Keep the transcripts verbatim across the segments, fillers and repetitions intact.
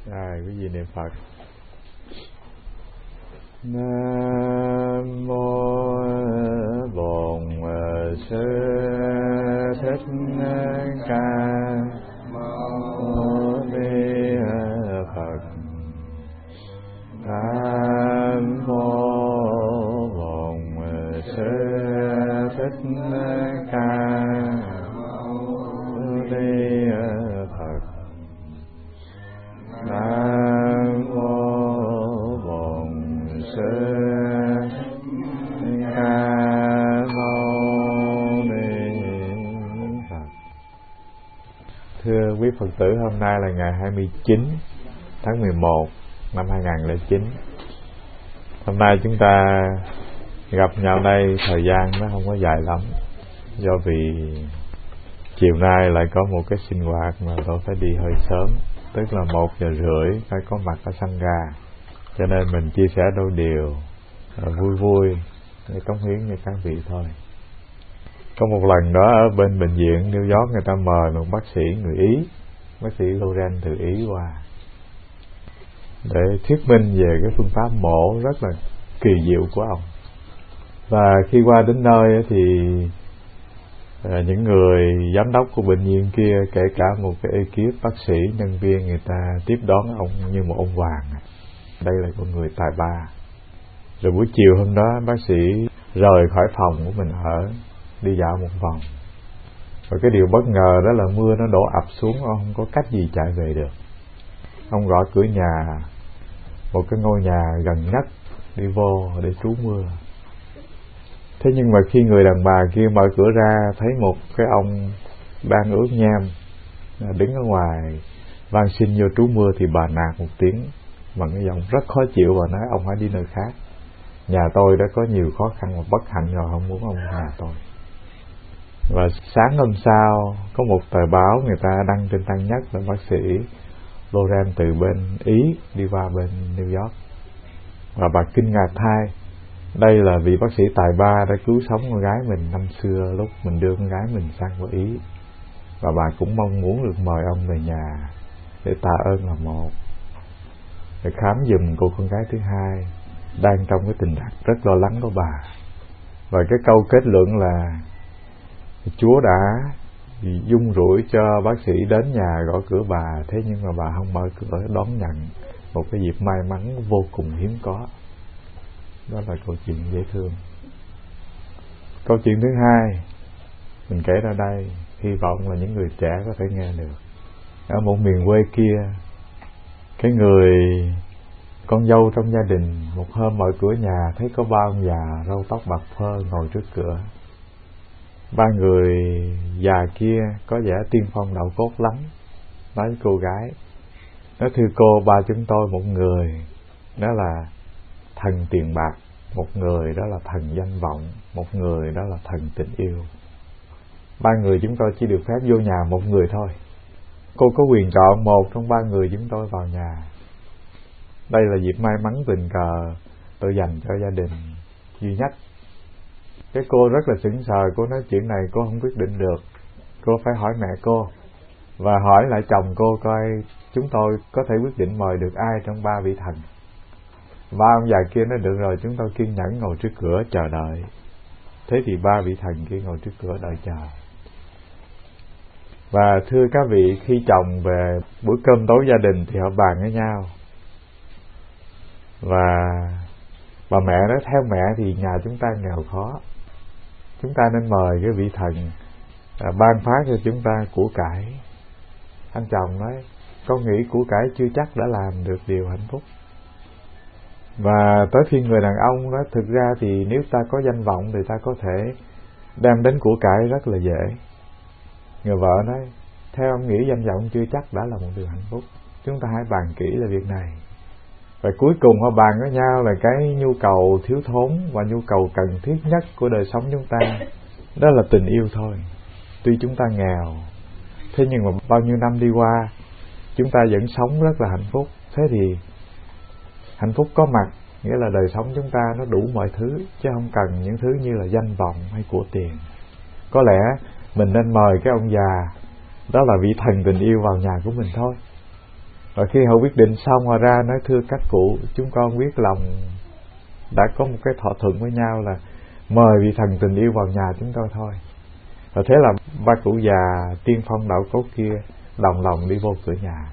Rồi, quý vị niệm Phật. Nam mô Bổn Sư Thích Ca Mâu Ni Phật. Nam mô Bổn Sư Thích Ca Mâu Ni Phật. Nam mô Bổn Sư Ca Mâu Ni Phật. Thưa quý Phật tử, hôm nay là ngày hai mươi chín tháng mười một năm hai nghìn không trăm lẻ chín. Hôm nay chúng ta gặp nhau đây, thời gian nó không có dài lắm, do vì chiều nay lại có một cái sinh hoạt mà tôi phải đi hơi sớm, tức là một giờ rưỡi phải có mặt ở Sangha, cho nên mình chia sẻ đôi điều vui vui để cống hiến cho các vị thôi. Có một lần đó ở bên bệnh viện New York, người ta mời một bác sĩ người Ý, bác sĩ Loren từ Ý qua để thuyết minh về cái phương pháp mổ rất là kỳ diệu của ông. Và khi qua đến nơi thì à, những người giám đốc của bệnh viện kia, kể cả một cái ekip bác sĩ, nhân viên, người ta tiếp đón ông như một ông hoàng. Đây là con người tài ba. Rồi buổi chiều hôm đó, bác sĩ rời khỏi phòng của mình ở, đi dạo một vòng. Và cái điều bất ngờ đó là mưa nó đổ ập xuống, ông không có cách gì chạy về được. Ông gõ cửa nhà, một cái ngôi nhà gần nhất, đi vô để trú mưa. Thế nhưng mà khi người đàn bà kia mở cửa ra, thấy một cái ông đang ướt nham đứng ở ngoài van xin vô trú mưa, thì bà nạt một tiếng bằng cái giọng rất khó chịu và nói: ông hãy đi nơi khác, nhà tôi đã có nhiều khó khăn và bất hạnh rồi, không muốn ông ở nhà tôi. Và sáng hôm sau có một tờ báo người ta đăng trên trang nhất là bác sĩ Loren từ bên Ý đi qua bên New York. Và bà kinh ngạc thay, đây là vị bác sĩ tài ba đã cứu sống con gái mình năm xưa lúc mình đưa con gái mình sang qua Ý. Và bà cũng mong muốn được mời ông về nhà để tạ ơn là một, để khám giùm cô con gái thứ hai đang trong cái tình trạng rất lo lắng của bà. Và cái câu kết luận là Chúa đã dung rủi cho bác sĩ đến nhà gõ cửa bà, thế nhưng mà bà không mở cửa đón nhận một cái dịp may mắn vô cùng hiếm có. Đó là câu chuyện dễ thương. Câu chuyện thứ hai mình kể ra đây, hy vọng là những người trẻ có thể nghe được. Ở một miền quê kia, cái người con dâu trong gia đình một hôm mở cửa nhà, thấy có ba ông già râu tóc bạc phơ ngồi trước cửa. Ba người già kia có vẻ tiên phong đạo cốt lắm, nói với cô gái: nói thưa cô, ba chúng tôi, một người đó là thần tiền bạc, một người đó là thần danh vọng, một người đó là thần tình yêu. Ba người chúng tôi chỉ được phép vô nhà một người thôi. Cô có quyền chọn một trong ba người chúng tôi vào nhà. Đây là dịp may mắn tình cờ tôi dành cho gia đình duy nhất. Cái cô rất là sững sờ, cô nói chuyện này cô không quyết định được, cô phải hỏi mẹ cô và hỏi lại chồng cô coi chúng tôi có thể quyết định mời được ai trong ba vị thần. Ba ông già kia nói được rồi, chúng tôi kiên nhẫn ngồi trước cửa chờ đợi. Thế thì ba vị thần kia ngồi trước cửa đợi chờ. Và thưa các vị, khi chồng về buổi cơm tối gia đình thì họ bàn với nhau. Và bà mẹ nói theo mẹ thì nhà chúng ta nghèo khó, chúng ta nên mời cái vị thần à, ban phát cho chúng ta của cải. Anh chồng nói: con nghĩ của cải chưa chắc đã làm được điều hạnh phúc. Và tới phiên người đàn ông nói: thực ra thì nếu ta có danh vọng thì ta có thể đem đến của cải rất là dễ. Người vợ nói: theo ông nghĩ danh vọng chưa chắc đã là một điều hạnh phúc, chúng ta hãy bàn kỹ là việc này. Và cuối cùng họ bàn với nhau là cái nhu cầu thiếu thốn và nhu cầu cần thiết nhất của đời sống chúng ta, đó là tình yêu thôi. Tuy chúng ta nghèo, thế nhưng mà bao nhiêu năm đi qua, chúng ta vẫn sống rất là hạnh phúc. Thế thì hạnh phúc có mặt, nghĩa là đời sống chúng ta nó đủ mọi thứ, chứ không cần những thứ như là danh vọng hay của tiền. Có lẽ mình nên mời cái ông già, đó là vị thần tình yêu, vào nhà của mình thôi. Và khi họ quyết định xong, họ ra nói: thưa các cụ, chúng con biết lòng đã có một cái thỏa thuận với nhau là mời vị thần tình yêu vào nhà chúng tôi thôi. Và thế là ba cụ già tiên phong đạo cốt kia đồng lòng đi vô cửa nhà.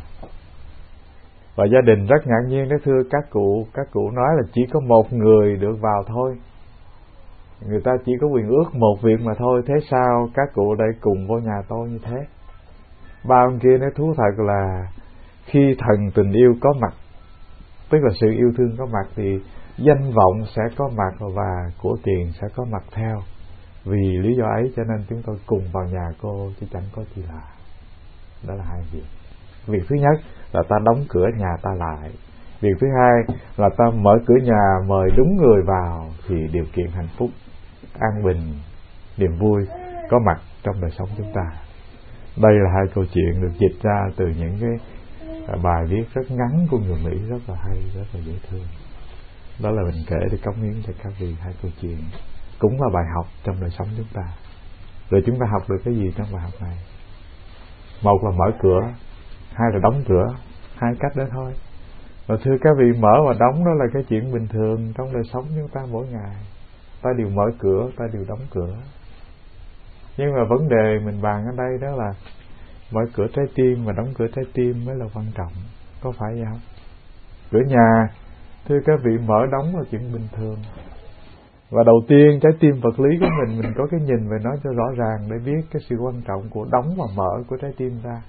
Và gia đình rất ngạc nhiên đó: thưa các cụ, các cụ nói là chỉ có một người được vào thôi, người ta chỉ có quyền ước một việc mà thôi, thế sao các cụ đây cùng vô nhà tôi như thế? Ba ông kia nói: thú thật là khi thần tình yêu có mặt, tức là sự yêu thương có mặt, thì danh vọng sẽ có mặt và của tiền sẽ có mặt theo. Vì lý do ấy cho nên chúng tôi cùng vào nhà cô chứ chẳng có gì lạ. Đó là hai việc. Việc thứ nhất là ta đóng cửa nhà ta lại. Việc thứ hai là ta mở cửa nhà mời đúng người vào, thì điều kiện hạnh phúc, an bình, niềm vui có mặt trong đời sống chúng ta. Đây là hai câu chuyện được dịch ra từ những cái bài viết rất ngắn của người Mỹ, rất là hay, rất là dễ thương. Đó là mình kể để cống hiến cho các vị hai câu chuyện, cũng là bài học trong đời sống chúng ta. Rồi chúng ta học được cái gì trong bài học này? Một là mở cửa, hai là đóng cửa. Hai cách đó thôi. Và thưa các vị, mở và đóng đó là cái chuyện bình thường trong đời sống chúng ta mỗi ngày. Ta đều mở cửa, ta đều đóng cửa. Nhưng mà vấn đề mình bàn ở đây đó là mở cửa trái tim và đóng cửa trái tim mới là quan trọng. Có phải vậy không? Cửa nhà, thưa các vị, mở đóng là chuyện bình thường. Và đầu tiên trái tim vật lý của mình, mình có cái nhìn về nó cho rõ ràng để biết cái sự quan trọng của đóng và mở của trái tim ra.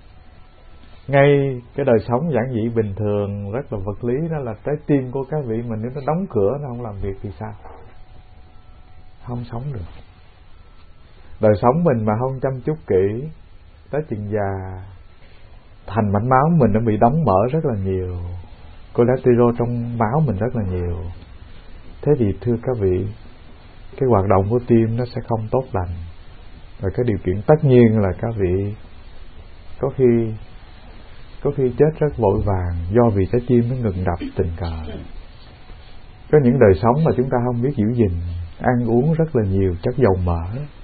Ngay cái đời sống giản dị bình thường rất là vật lý, đó là trái tim của các vị mình nếu nó đóng cửa, nó không làm việc thì sao? Không sống được. Đời sống mình mà không chăm chút kỹ, tới chừng già thành mạch máu mình nó bị đóng mở rất là nhiều, cholesterol trong máu mình rất là nhiều. Thế thì thưa các vị, cái hoạt động của tim nó sẽ không tốt lành. Và cái điều kiện tất nhiên là các vị có khi có khi chết rất vội vàng, do vì trái tim nó ngừng đập tình cờ. Có những đời sống mà chúng ta không biết giữ gìn, ăn uống rất là nhiều chất dầu mỡ,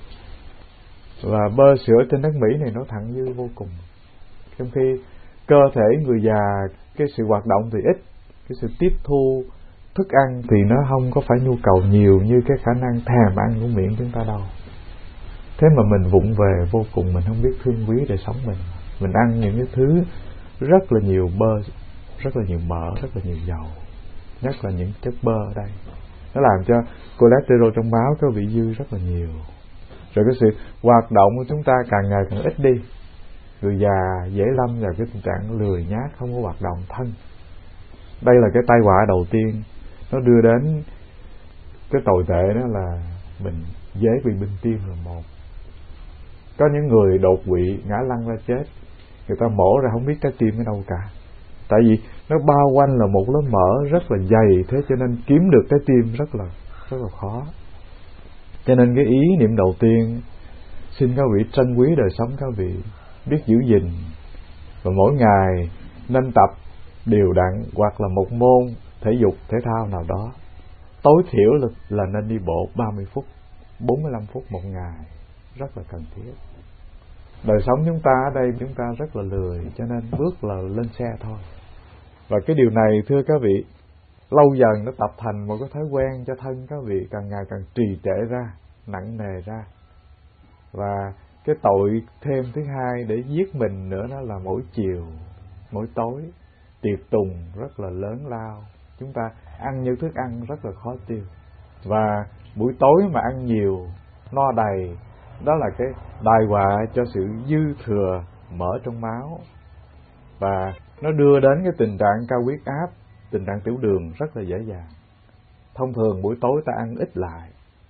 và bơ sữa trên nước Mỹ này nó thặng dư vô cùng. Trong khi cơ thể người già, cái sự hoạt động thì ít, cái sự tiếp thu thức ăn thì nó không có phải nhu cầu nhiều như cái khả năng thèm ăn của miệng chúng ta đâu. Thế mà mình vụng về vô cùng, mình không biết thương quý đời sống mình. Mình ăn những cái thứ rất là nhiều bơ, rất là nhiều mỡ, rất là nhiều dầu, nhất là những chất bơ ở đây. Nó làm cho cholesterol trong máu có vị dư rất là nhiều. Rồi cái sự hoạt động của chúng ta càng ngày càng ít đi. Người già dễ lâm vào cái tình trạng lười nhác, không có hoạt động thân. Đây là cái tai họa đầu tiên. Nó đưa đến cái tồi tệ, đó là mình dễ bị bệnh tim là một. Có những người đột quỵ ngã lăn ra chết, người ta mổ ra không biết trái tim ở đâu cả. Tại vì nó bao quanh là một lớp mỡ rất là dày, thế cho nên kiếm được trái tim rất là rất là khó. Cho nên cái ý niệm đầu tiên, xin các vị trân quý đời sống các vị, biết giữ gìn, và mỗi ngày nên tập đều đặn hoặc là một môn thể dục thể thao nào đó. Tối thiểu là, là nên đi bộ ba mươi phút, bốn mươi lăm phút một ngày, rất là cần thiết. Đời sống chúng ta ở đây chúng ta rất là lười, cho nên bước là lên xe thôi. Và cái điều này thưa các vị, lâu dần nó tập thành một cái thói quen cho thân các vị, càng ngày càng trì trệ ra, nặng nề ra. Và cái tội thêm thứ hai để giết mình nữa, đó là mỗi chiều, mỗi tối tiệc tùng rất là lớn lao. Chúng ta ăn những thức ăn rất là khó tiêu. Và buổi tối mà ăn nhiều, no đầy, đó là cái đại họa cho sự dư thừa mỡ trong máu. Và nó đưa đến cái tình trạng cao huyết áp, tình trạng tiểu đường rất là dễ dàng. Thông thường buổi tối ta ăn ít lại.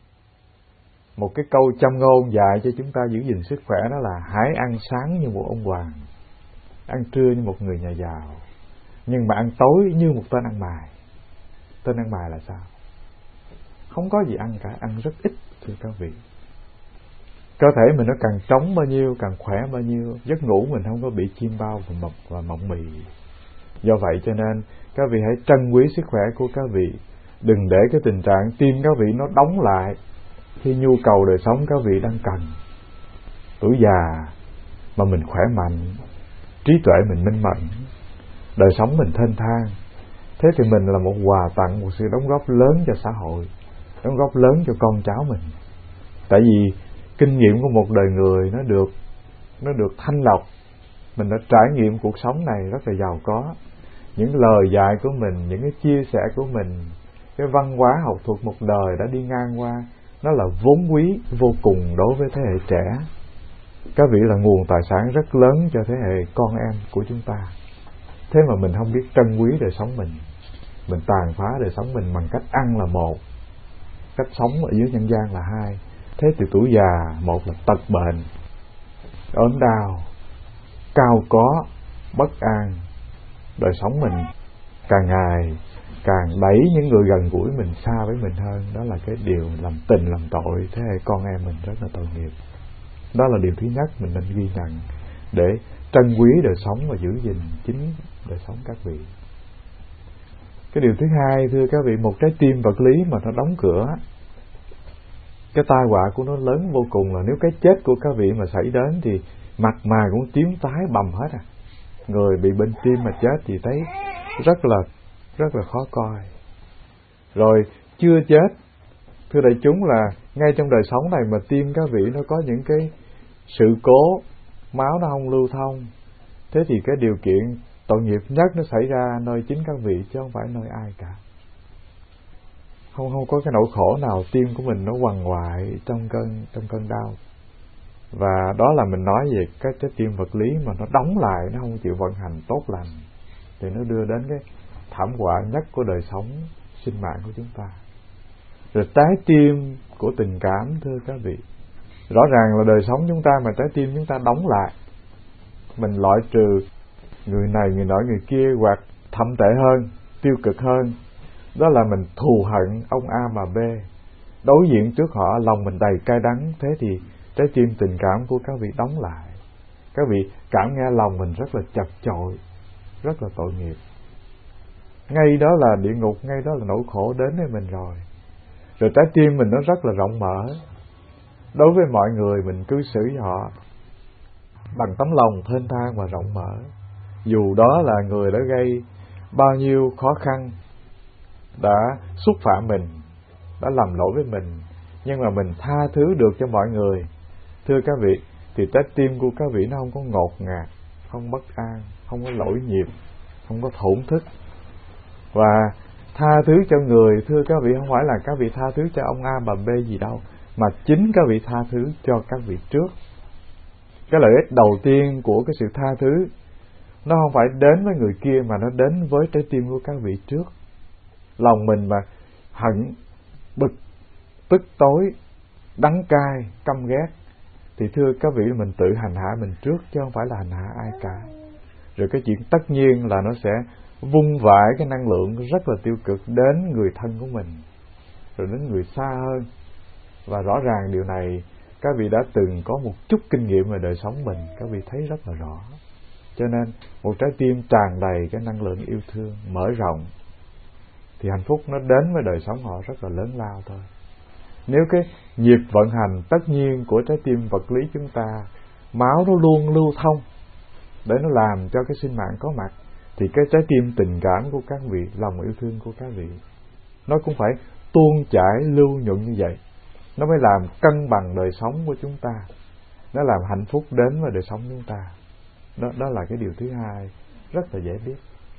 Một cái câu châm ngôn dạy cho chúng ta giữ gìn sức khỏe, đó là hãy ăn sáng như một ông hoàng, ăn trưa như một người nhà giàu, nhưng mà ăn tối như một tên ăn mày. Tên ăn mày là sao? Không có gì ăn cả, ăn rất ít thưa các vị. Cơ thể mình nó càng trống bao nhiêu, càng khỏe bao nhiêu, giấc ngủ mình không có bị chim bao và mộng và mộng mì. Do vậy cho nên các vị hãy trân quý sức khỏe của các vị, đừng để cái tình trạng tim các vị nó đóng lại khi nhu cầu đời sống các vị đang cần. Tuổi già mà mình khỏe mạnh, trí tuệ mình minh mẫn, đời sống mình thênh thang, thế thì mình là một quà tặng, một sự đóng góp lớn cho xã hội, đóng góp lớn cho con cháu mình. Tại vì kinh nghiệm của một đời người nó được nó được thanh lọc, mình đã trải nghiệm cuộc sống này rất là giàu có. Những lời dạy của mình, những cái chia sẻ của mình, cái văn hóa học thuật một đời đã đi ngang qua, nó là vốn quý vô cùng đối với thế hệ trẻ. Các vị là nguồn tài sản rất lớn cho thế hệ con em của chúng ta. Thế mà mình không biết trân quý đời sống mình, mình tàn phá đời sống mình bằng cách ăn là một, cách sống ở dưới nhân gian là hai. Thế thì tuổi già, một là tật bệnh, ốm đau, cao có, bất an. Đời sống mình càng ngày càng đẩy những người gần gũi mình xa với mình hơn. Đó là cái điều làm tình làm tội thế hệ con em mình rất là tội nghiệp. Đó là điều thứ nhất mình nên ghi nhận để trân quý đời sống và giữ gìn chính đời sống các vị. Cái điều thứ hai, thưa các vị, một trái tim vật lý mà nó đóng cửa, cái tai họa của nó lớn vô cùng. Là nếu cái chết của các vị mà xảy đến thì mặt mày cũng tím tái bầm hết à. Người bị bệnh tim mà chết thì thấy rất là rất là khó coi. Rồi chưa chết, thưa đại chúng, là ngay trong đời sống này mà tim các vị nó có những cái sự cố, máu nó không lưu thông, thế thì cái điều kiện tội nghiệp nhất nó xảy ra nơi chính các vị chứ không phải nơi ai cả. Không không có cái nỗi khổ nào tim của mình nó quằn quại trong cơn trong cơn đau. Và đó là mình nói về cái trái tim vật lý mà nó đóng lại, nó không chịu vận hành tốt lành, thì nó đưa đến cái thảm họa nhất của đời sống sinh mạng của chúng ta. Rồi trái tim của tình cảm, thưa các vị, rõ ràng là đời sống chúng ta mà trái tim chúng ta đóng lại, mình loại trừ người này người nọ người kia, hoặc thậm tệ hơn, tiêu cực hơn, đó là mình thù hận ông A mà B, đối diện trước họ lòng mình đầy cay đắng. Thế thì trái tim tình cảm của các vị đóng lại, các vị cảm nghe lòng mình rất là chật chội, rất là tội nghiệp. Ngay đó là địa ngục, ngay đó là nỗi khổ đến với mình rồi. Rồi trái tim mình nó rất là rộng mở, đối với mọi người mình cư xử với họ bằng tấm lòng thênh thang và rộng mở. Dù đó là người đã gây bao nhiêu khó khăn, đã xúc phạm mình, đã làm lỗi với mình, nhưng mà mình tha thứ được cho mọi người. Thưa các vị, thì trái tim của các vị nó không có ngột ngạt, không bất an, không có lỗi nhịp, không có thổn thức. Và tha thứ cho người, thưa các vị, không phải là các vị tha thứ cho ông A bà B gì đâu, mà chính các vị tha thứ cho các vị trước. Cái lợi ích đầu tiên của cái sự tha thứ nó không phải đến với người kia, mà nó đến với trái tim của các vị trước. Lòng mình mà hận, bực, tức tối, đắng cay, căm ghét, thì thưa các vị, mình tự hành hạ mình trước chứ không phải là hành hạ ai cả. Rồi cái chuyện tất nhiên là nó sẽ vung vãi cái năng lượng rất là tiêu cực đến người thân của mình, rồi đến người xa hơn. Và rõ ràng điều này các vị đã từng có một chút kinh nghiệm về đời sống mình, các vị thấy rất là rõ. Cho nên một trái tim tràn đầy cái năng lượng yêu thương, mở rộng, thì hạnh phúc nó đến với đời sống họ rất là lớn lao thôi. Nếu cái nhịp vận hành tất nhiên của trái tim vật lý chúng ta, máu nó luôn lưu thông để nó làm cho cái sinh mạng có mặt, thì cái trái tim tình cảm của các vị, lòng yêu thương của các vị, nó cũng phải tuôn chảy lưu nhuận như vậy. Nó mới làm cân bằng đời sống của chúng ta, nó làm hạnh phúc đến với đời sống chúng ta. Đó, đó là cái điều thứ hai rất là dễ biết.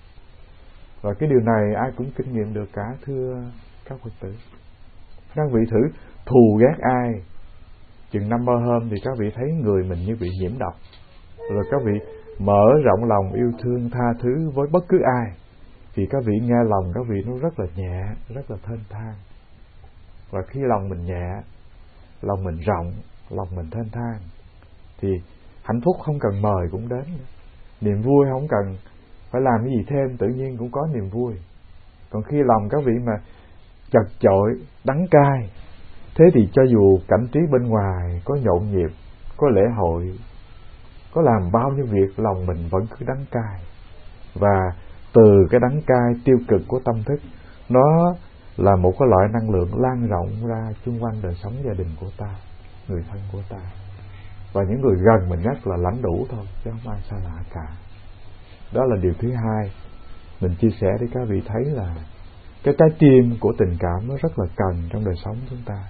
Và cái điều này ai cũng kinh nghiệm được cả, thưa các Phật tử. Các vị thử thù ghét ai, chừng năm ba hôm thì các vị thấy người mình như bị nhiễm độc. Rồi các vị mở rộng lòng yêu thương tha thứ với bất cứ ai, thì các vị nghe lòng các vị nó rất là nhẹ, rất là thênh thang. Và khi lòng mình nhẹ, lòng mình rộng, lòng mình thênh thang, thì hạnh phúc không cần mời cũng đến. Niềm vui không cần phải làm cái gì thêm, tự nhiên cũng có niềm vui. Còn khi lòng các vị mà chật chội, đắng cay, thế thì cho dù cảnh trí bên ngoài có nhộn nhịp, có lễ hội, có làm bao nhiêu việc, lòng mình vẫn cứ đắng cay. Và từ cái đắng cay tiêu cực của tâm thức, nó là một cái loại năng lượng lan rộng ra xung quanh đời sống gia đình của ta, người thân của ta, và những người gần mình nhất là lãnh đủ thôi, chứ không ai xa lạ cả. Đó là điều thứ hai mình chia sẻ để các vị thấy là cái trái tim của tình cảm nó rất là cần trong đời sống chúng ta.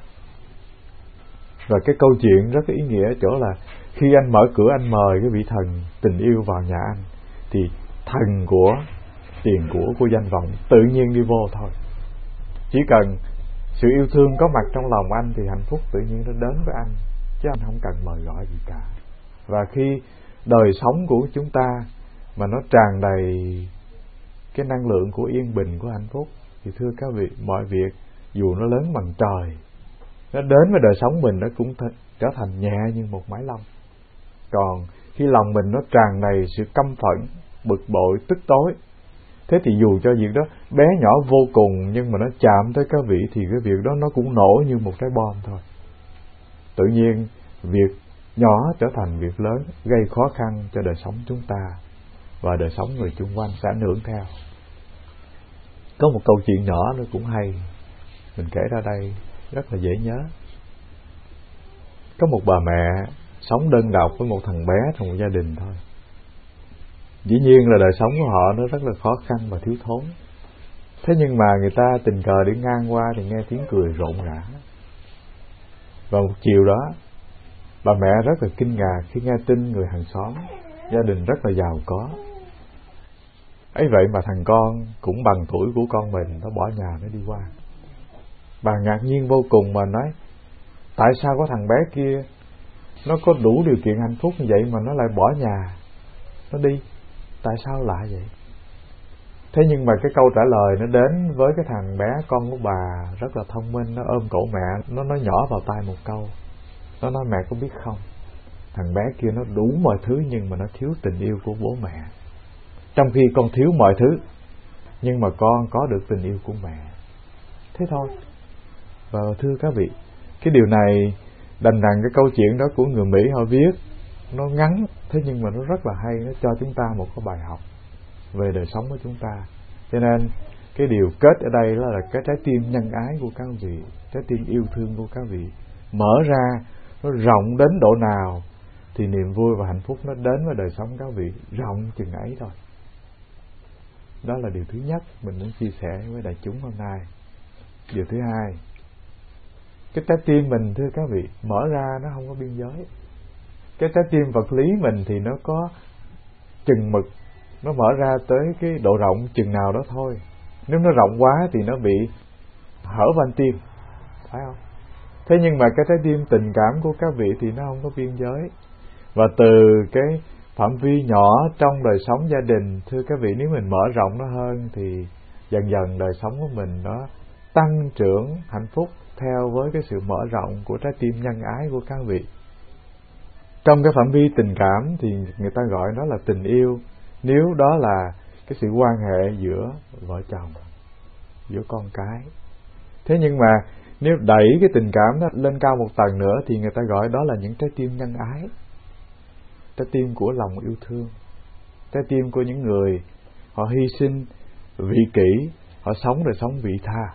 Và cái câu chuyện rất ý nghĩa ở chỗ là khi anh mở cửa anh mời cái vị thần tình yêu vào nhà anh, thì thần của tiền của của danh vọng tự nhiên đi vô thôi. Chỉ cần sự yêu thương có mặt trong lòng anh thì hạnh phúc tự nhiên nó đến với anh, chứ anh không cần mời gọi gì cả. Và khi đời sống của chúng ta mà nó tràn đầy cái năng lượng của yên bình, của hạnh phúc, thì thưa các vị, mọi việc dù nó lớn bằng trời, nó đến với đời sống mình nó cũng th- trở thành nhẹ như một mái lông. Còn khi lòng mình nó tràn đầy sự căm phẫn, bực bội, tức tối, thế thì dù cho việc đó bé nhỏ vô cùng, nhưng mà nó chạm tới các vị thì cái việc đó nó cũng nổ như một trái bom thôi. Tự nhiên việc nhỏ trở thành việc lớn, gây khó khăn cho đời sống chúng ta, và đời sống người chung quanh sẽ ảnh hưởng theo. Có một câu chuyện nhỏ nó cũng hay, mình kể ra đây rất là dễ nhớ. Có một bà mẹ sống đơn độc với một thằng bé trong một gia đình thôi. Dĩ nhiên là đời sống của họ nó rất là khó khăn và thiếu thốn. Thế nhưng mà người ta tình cờ đi ngang qua thì nghe tiếng cười rộn rã. Và một chiều đó, bà mẹ rất là kinh ngạc khi nghe tin người hàng xóm gia đình rất là giàu có. Ấy vậy mà thằng con cũng bằng tuổi của con mình, nó bỏ nhà nó đi qua. Bà ngạc nhiên vô cùng mà nói: tại sao có thằng bé kia nó có đủ điều kiện hạnh phúc như vậy mà nó lại bỏ nhà nó đi? Tại sao lạ vậy? Thế nhưng mà cái câu trả lời nó đến với cái thằng bé con của bà rất là thông minh. Nó ôm cổ mẹ, nó nói nhỏ vào tai một câu. Nó nói: mẹ có biết không, thằng bé kia nó đủ mọi thứ nhưng mà nó thiếu tình yêu của bố mẹ. Trong khi con thiếu mọi thứ, nhưng mà con có được tình yêu của mẹ. Thế thôi. Và thưa các vị, cái điều này đành rằng cái câu chuyện đó của người Mỹ họ viết nó ngắn, thế nhưng mà nó rất là hay. Nó cho chúng ta một cái bài học về đời sống của chúng ta. Cho nên cái điều kết ở đây đó là cái trái tim nhân ái của các vị, trái tim yêu thương của các vị mở ra, nó rộng đến độ nào thì niềm vui và hạnh phúc nó đến với đời sống các vị rộng chừng ấy thôi. Đó là điều thứ nhất mình muốn chia sẻ với đại chúng hôm nay. Điều thứ hai, cái trái tim mình thưa các vị mở ra nó không có biên giới. Cái trái tim vật lý mình thì nó có chừng mực, nó mở ra tới cái độ rộng chừng nào đó thôi. Nếu nó rộng quá thì nó bị hở van tim, phải không? Thế nhưng mà cái trái tim tình cảm của các vị thì nó không có biên giới. Và từ cái phạm vi nhỏ trong đời sống gia đình, thưa các vị, nếu mình mở rộng nó hơn thì dần dần đời sống của mình nó tăng trưởng hạnh phúc theo với cái sự mở rộng của trái tim nhân ái của các vị. Trong cái phạm vi tình cảm thì người ta gọi nó là tình yêu, nếu đó là cái sự quan hệ giữa vợ chồng, giữa con cái. Thế nhưng mà nếu đẩy cái tình cảm đó lên cao một tầng nữa thì người ta gọi đó là những trái tim nhân ái, trái tim của lòng yêu thương, trái tim của những người họ hy sinh vị kỷ, họ sống đời sống vị tha.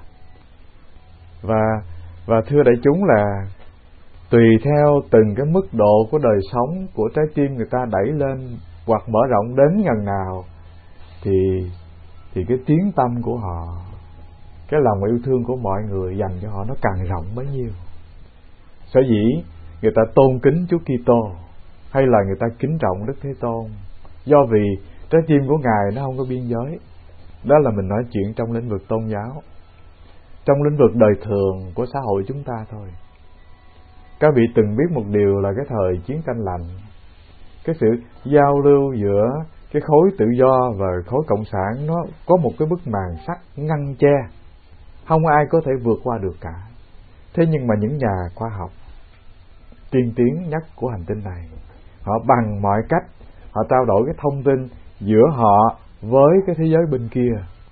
Và và thưa đại chúng là tùy theo từng cái mức độ của đời sống của trái tim người ta đẩy lên hoặc mở rộng đến ngần nào thì thì cái tiếng tâm của họ, cái lòng yêu thương của mọi người dành cho họ nó càng rộng bấy nhiêu. Sở dĩ người ta tôn kính Chúa Kitô hay là người ta kính trọng Đức Thế Tôn, do vì trái tim của Ngài nó không có biên giới. Đó là mình nói chuyện trong lĩnh vực tôn giáo. Trong lĩnh vực đời thường của xã hội chúng ta thôi. Các vị từng biết một điều là cái thời chiến tranh lạnh, cái sự giao lưu giữa cái khối tự do và khối cộng sản nó có một cái bức màn sắt ngăn che, không ai có thể vượt qua được cả. Thế nhưng mà những nhà khoa học tiên tiến nhất của hành tinh này, họ bằng mọi cách họ trao đổi cái thông tin giữa họ với cái thế giới bên kia.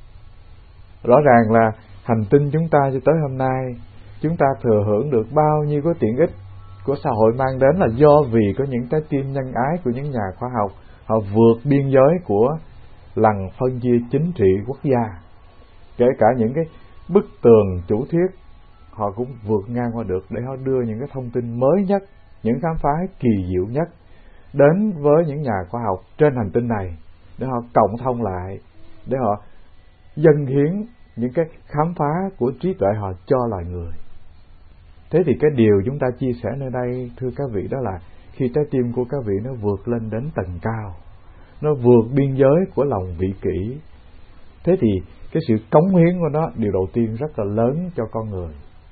Rõ ràng là hành tinh chúng ta cho tới hôm nay, chúng ta thừa hưởng được bao nhiêu cái tiện ích của xã hội mang đến là do vì có những trái tim nhân ái của những nhà khoa học, họ vượt biên giới của lằn phân chia chính trị quốc gia. Kể cả những cái bức tường chủ thuyết, họ cũng vượt ngang qua được để họ đưa những cái thông tin mới nhất, những khám phá kỳ diệu nhất đến với những nhà khoa học trên hành tinh này. để họ cộng thông lại, để họ dâng hiến những cái khám phá của trí tuệ họ cho loài người. Thế thì cái điều chúng ta chia sẻ nơi đây, thưa các vị, đó là khi trái tim của các vị nó vượt lên đến tầng cao, nó vượt biên giới của lòng vị kỷ, thế thì cái sự cống hiến của nó điều đầu tiên rất là lớn cho con người.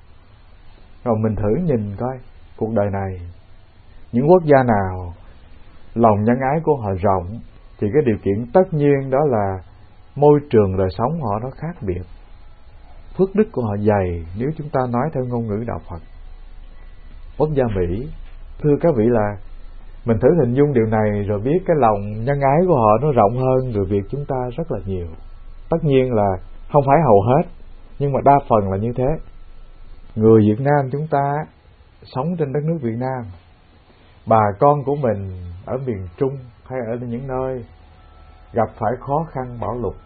Rồi mình thử nhìn coi cuộc đời này, những quốc gia nào lòng nhân ái của họ rộng thì cái điều kiện tất nhiên đó là môi trường đời sống họ nó khác biệt, phước đức của họ dày, nếu chúng ta nói theo ngôn ngữ đạo Phật. Quốc gia Mỹ, thưa các vị, là mình thử hình dung điều này rồi biết cái lòng nhân ái của họ nó rộng hơn người Việt chúng ta rất là nhiều. Tất nhiên là không phải hầu hết, nhưng mà đa phần là như thế. Người Việt Nam chúng ta sống trên đất nước Việt Nam, bà con của mình ở miền Trung hay ở những nơi gặp phải khó khăn bão lụt,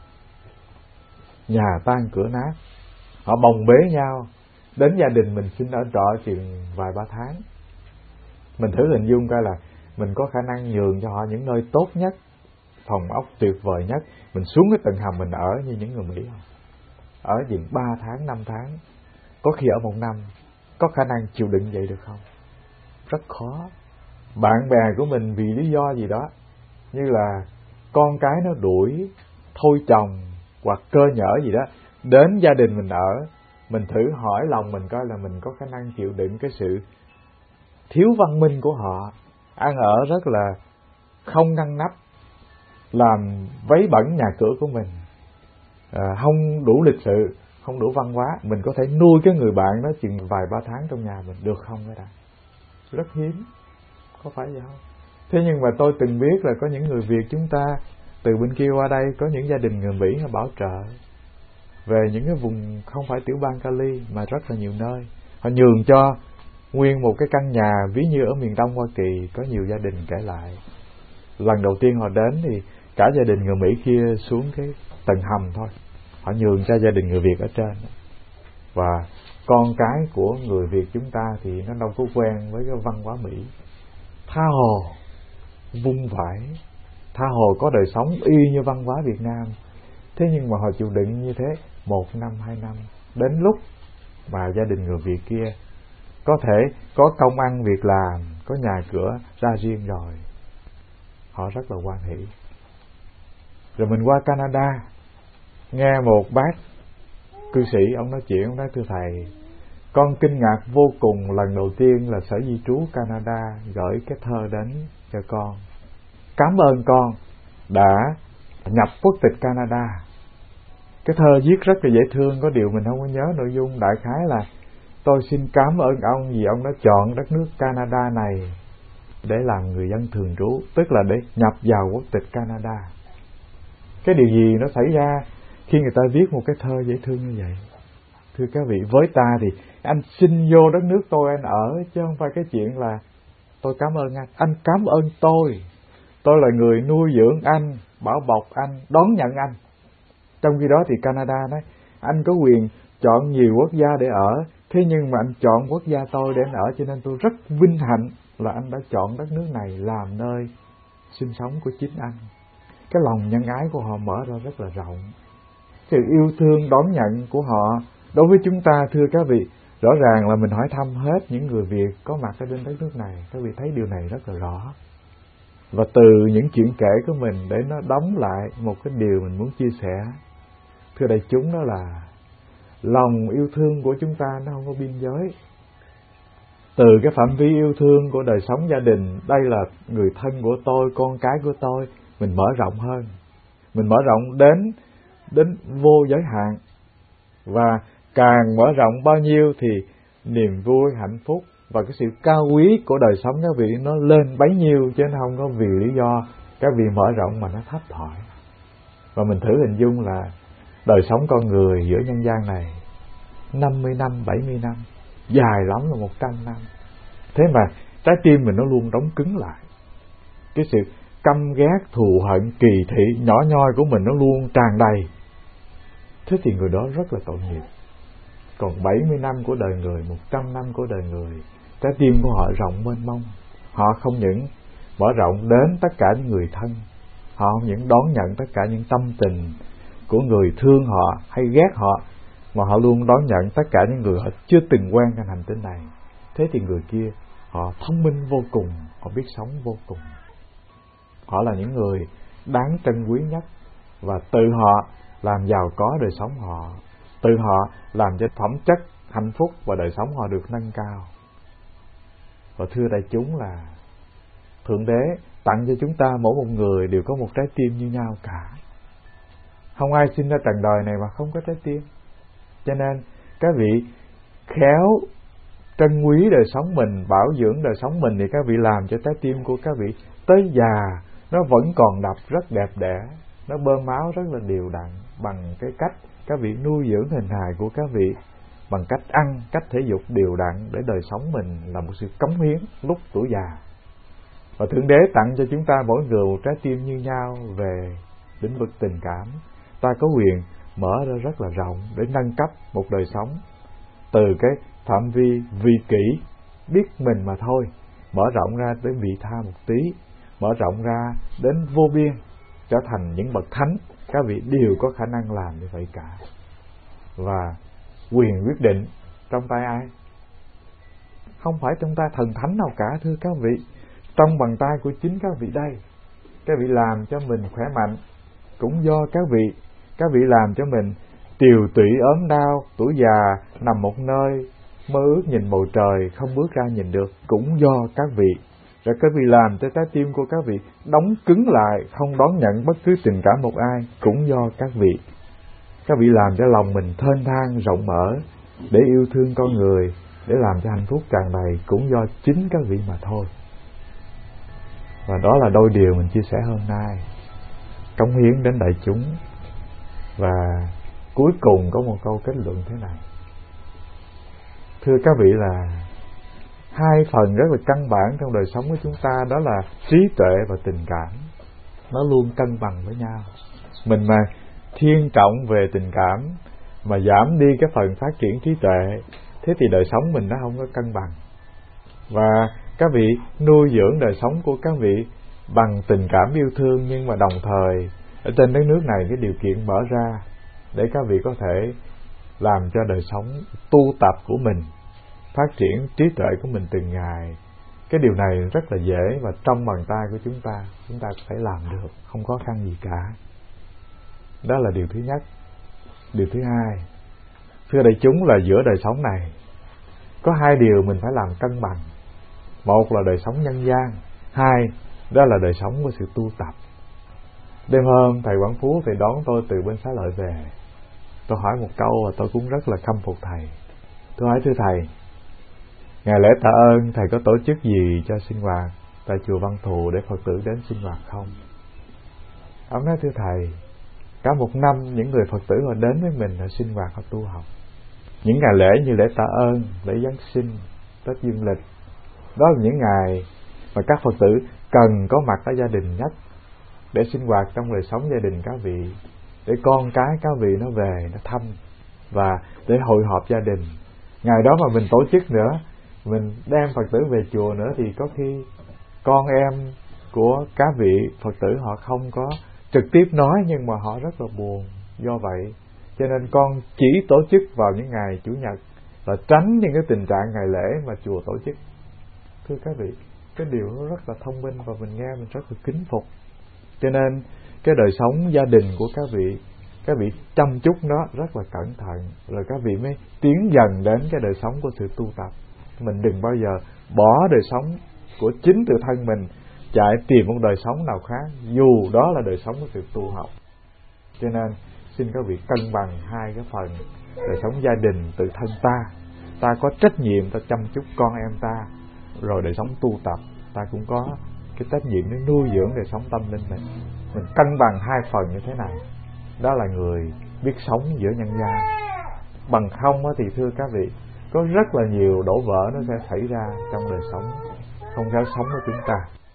nhà tan cửa nát, họ bồng bế nhau đến gia đình mình xin ở trọ chừng vài ba tháng. Mình thử hình dung coi là mình có khả năng nhường cho họ những nơi tốt nhất, phòng ốc tuyệt vời nhất, mình xuống cái tầng hầm mình ở như những người Mỹ không? Ở chừng ba tháng, năm tháng, có khi ở một năm, có khả năng chịu đựng vậy được không? Rất khó. Bạn bè của mình vì lý do gì đó, như là con cái nó đuổi, thôi chồng hoặc cơ nhở gì đó, đến gia đình mình ở, mình thử hỏi lòng mình coi là mình có khả năng chịu đựng cái sự thiếu văn minh của họ, ăn ở rất là không ngăn nắp, làm vấy bẩn nhà cửa của mình, à, không đủ lịch sự, không đủ văn hóa. Mình có thể nuôi cái người bạn đó chừng vài ba tháng trong nhà mình được không cái đã? Rất hiếm, có phải vậy không? Thế nhưng mà tôi từng biết là có những người Việt chúng ta từ bên kia qua đây, có những gia đình người Mỹ họ bảo trợ về những cái vùng không phải tiểu bang Cali mà rất là nhiều nơi, họ nhường cho nguyên một cái căn nhà, ví như ở miền Đông Hoa Kỳ có nhiều gia đình kể lại, lần đầu tiên họ đến thì cả gia đình người Mỹ kia xuống cái tầng hầm thôi, họ nhường cho gia đình người Việt ở trên. Và con cái của người Việt chúng ta thì nó đâu có quen với cái văn hóa Mỹ, tha hồ vung vãi, tha hồ có đời sống y như văn hóa Việt Nam. Thế nhưng mà họ chịu đựng như thế một năm, hai năm, đến lúc mà gia đình người Việt kia có thể có công ăn việc làm, có nhà cửa ra riêng rồi, họ rất là hoan hỷ. Rồi mình qua Canada, nghe một bác cư sĩ, ông nói chuyện, ông nói: thưa thầy, con kinh ngạc vô cùng, lần đầu tiên là Sở Di trú Canada gửi cái thơ đến cho con, cảm ơn con đã nhập quốc tịch Canada. Cái thơ viết rất là dễ thương, có điều mình không có nhớ nội dung. Đại khái là: tôi xin cảm ơn ông vì ông đã chọn đất nước Canada này để làm người dân thường trú, tức là để nhập vào quốc tịch Canada. Cái điều gì nó xảy ra khi người ta viết một cái thơ dễ thương như vậy? Thưa các vị, với ta thì anh xin vô đất nước tôi anh ở, chứ không phải cái chuyện là tôi cảm ơn anh. Anh cảm ơn tôi, tôi là người nuôi dưỡng anh, bảo bọc anh, đón nhận anh. Trong khi đó thì Canada nói: anh có quyền chọn nhiều quốc gia để ở, thế nhưng mà anh chọn quốc gia tôi để anh ở, cho nên tôi rất vinh hạnh là anh đã chọn đất nước này làm nơi sinh sống của chính anh. Cái lòng nhân ái của họ mở ra rất là rộng, sự yêu thương đón nhận của họ đối với chúng ta. Thưa các vị, rõ ràng là mình hỏi thăm hết những người Việt có mặt ở trên đất nước này, các vị thấy điều này rất là rõ. Và từ những chuyện kể của mình để nó đóng lại một cái điều mình muốn chia sẻ, thưa đại chúng, đó là lòng yêu thương của chúng ta nó không có biên giới. Từ cái phạm vi yêu thương của đời sống gia đình, đây là người thân của tôi, con cái của tôi, mình mở rộng hơn, mình mở rộng đến đến vô giới hạn. Và càng mở rộng bao nhiêu thì niềm vui, hạnh phúc và cái sự cao quý của đời sống các vị nó lên bấy nhiêu, chứ không có vì lý do các vị mở rộng mà nó thấp thỏi. Và mình thử hình dung là đời sống con người giữa nhân gian này năm mươi năm, bảy mươi năm, dài lắm là một trăm năm. Thế mà trái tim mình nó luôn đóng cứng lại. Cái sự căm ghét, thù hận, kỳ thị nhỏ nhoi của mình nó luôn tràn đầy. Thế thì người đó rất là tội nghiệp. Còn bảy mươi năm của đời người, một trăm năm của đời người, trái tim của họ rộng mênh mông. Họ không những mở rộng đến tất cả những người thân, Họ không những đón nhận tất cả những tâm tình của người thương họ hay ghét họ, mà họ luôn đón nhận tất cả những người họ chưa từng quen trên hành tinh này. Thế thì người kia họ thông minh vô cùng, họ biết sống vô cùng. Họ là những người đáng trân quý nhất, và tự họ làm giàu có đời sống họ, tự họ làm cho phẩm chất hạnh phúc và đời sống họ được nâng cao. Và thưa đại chúng là Thượng Đế tặng cho chúng ta mỗi một người đều có một trái tim như nhau cả. Không ai sinh ra trần đời này mà không có trái tim. Cho nên các vị khéo trân quý đời sống mình, bảo dưỡng đời sống mình, thì các vị làm cho trái tim của các vị tới già nó vẫn còn đập rất đẹp đẽ, nó bơm máu rất là đều đặn, bằng cái cách các vị nuôi dưỡng hình hài của các vị, bằng cách ăn, cách thể dục đều đặn, để đời sống mình là một sự cống hiến lúc tuổi già. Và Thượng Đế tặng cho chúng ta mỗi người một trái tim như nhau về lĩnh vực tình cảm. Ta có quyền mở ra rất là rộng để nâng cấp một đời sống từ cái phạm vi vi kỷ biết mình mà thôi, mở rộng ra đến vị tha một tí, mở rộng ra đến vô biên, trở thành những bậc thánh. Các vị đều có khả năng làm như vậy cả. Và quyền quyết định trong tay ai? Không phải trong tay thần thánh nào cả, thưa các vị. Trong bàn tay của chính các vị đây. Các vị làm cho mình khỏe mạnh cũng do các vị. Các vị làm cho mình tiều tụy ốm đau, tuổi già nằm một nơi, mơ ước nhìn bầu trời không bước ra nhìn được, cũng do các vị. Rồi các vị làm cho trái tim của các vị đóng cứng lại, không đón nhận bất cứ tình cảm một ai, cũng do các vị. Các vị làm cho lòng mình thênh thang rộng mở để yêu thương con người, để làm cho hạnh phúc tràn đầy, cũng do chính các vị mà thôi. Và đó là đôi điều mình chia sẻ hôm nay, cống hiến đến đại chúng. Và cuối cùng có một câu kết luận thế này. Thưa các vị là hai phần rất là căn bản trong đời sống của chúng ta, đó là trí tuệ và tình cảm. Nó luôn cân bằng với nhau. Mình mà thiên trọng về tình cảm mà giảm đi cái phần phát triển trí tuệ, thế thì đời sống mình nó không có cân bằng. Và các vị nuôi dưỡng đời sống của các vị bằng tình cảm yêu thương, nhưng mà đồng thời ở trên đất nước này cái điều kiện mở ra để các vị có thể làm cho đời sống tu tập của mình, phát triển trí tuệ của mình từng ngày. Cái điều này rất là dễ và trong bàn tay của chúng ta, chúng ta có thể làm được, không khó khăn gì cả. Đó là điều thứ nhất. Điều thứ hai, thưa đại chúng, là giữa đời sống này có hai điều mình phải làm cân bằng. Một là đời sống nhân gian, hai đó là đời sống của sự tu tập. Đêm hôm thầy Quảng Phú thầy đón tôi từ bên Xá Lợi về. Tôi hỏi một câu và tôi cũng rất là khâm phục thầy. Tôi hỏi thưa thầy, ngày lễ tạ ơn thầy có tổ chức gì cho sinh hoạt tại chùa Văn Thù để Phật tử đến sinh hoạt không? Ông nói thưa thầy, cả một năm những người Phật tử họ đến với mình, họ sinh hoạt, họ tu học. Những ngày lễ như lễ tạ ơn, lễ Giáng sinh, Tết Dương lịch, đó là những ngày mà các Phật tử cần có mặt ở gia đình nhất để sinh hoạt trong đời sống gia đình các vị, để con cái các vị nó về, nó thăm và để hội họp gia đình. Ngày đó mà mình tổ chức nữa, mình đem Phật tử về chùa nữa, thì có khi con em của các vị Phật tử họ không có trực tiếp nói, nhưng mà họ rất là buồn. Do vậy cho nên con chỉ tổ chức vào những ngày Chủ nhật, và tránh những cái tình trạng ngày lễ mà chùa tổ chức. Thưa các vị, cái điều nó rất là thông minh và mình nghe mình rất là kính phục. Cho nên cái đời sống gia đình của các vị, các vị chăm chút nó rất là cẩn thận, rồi các vị mới tiến dần đến cái đời sống của sự tu tập. Mình đừng bao giờ bỏ đời sống của chính tự thân mình, chạy tìm một đời sống nào khác, dù đó là đời sống của sự tu học. Cho nên xin các vị cân bằng hai cái phần. Đời sống gia đình tự thân ta, ta có trách nhiệm ta chăm chút con em ta, rồi đời sống tu tập ta cũng có cái trách nhiệm để nuôi dưỡng đời sống tâm linh mình. Mình cân bằng hai phần như thế này, đó là người biết sống giữa nhân gian. Bằng không thì thưa các vị, có rất là nhiều đổ vỡ nó sẽ xảy ra trong đời sống không khéo sống của chúng ta.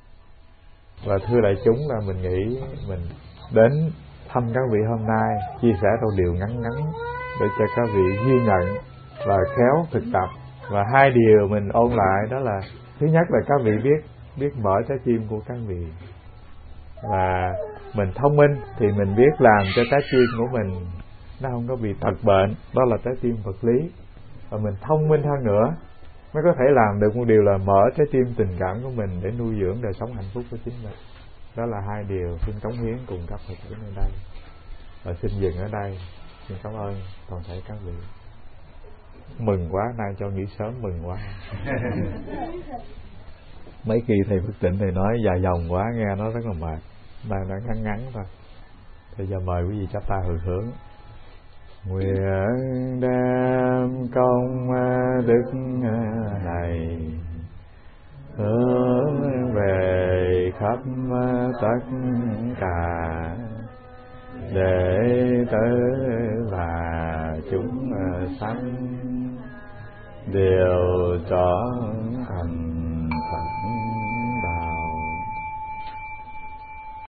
Và thưa đại chúng, là mình nghĩ mình đến thăm các vị hôm nay, chia sẻ đôi điều ngắn ngắn để cho các vị ghi nhận và khéo thực tập. Và hai điều mình ôn lại đó là: thứ nhất là các vị biết biết mở trái tim của các vị, và Mình thông minh thì mình biết làm cho trái tim của mình nó không có bị tật bệnh, đó là trái tim vật lý. Và mình thông minh hơn nữa mới có thể làm được một điều là mở trái tim tình cảm của mình để nuôi dưỡng đời sống hạnh phúc của chính mình. Đó là hai điều xin cống hiến cùng các Phật tử ở đây. Và xin dừng ở đây. Xin cảm ơn toàn thể các vị. Mừng quá, nay cho nghỉ sớm mừng quá. Mấy khi thầy Phước Tịnh thầy nói dài dòng quá nghe nó rất là mệt. Nay nó ngắn ngắn thôi. Bây giờ mời quý vị chắp tay hồi hướng. Nguyện đem công đức này hướng về khắp tất cả đệ tử và chúng sanh đều trọn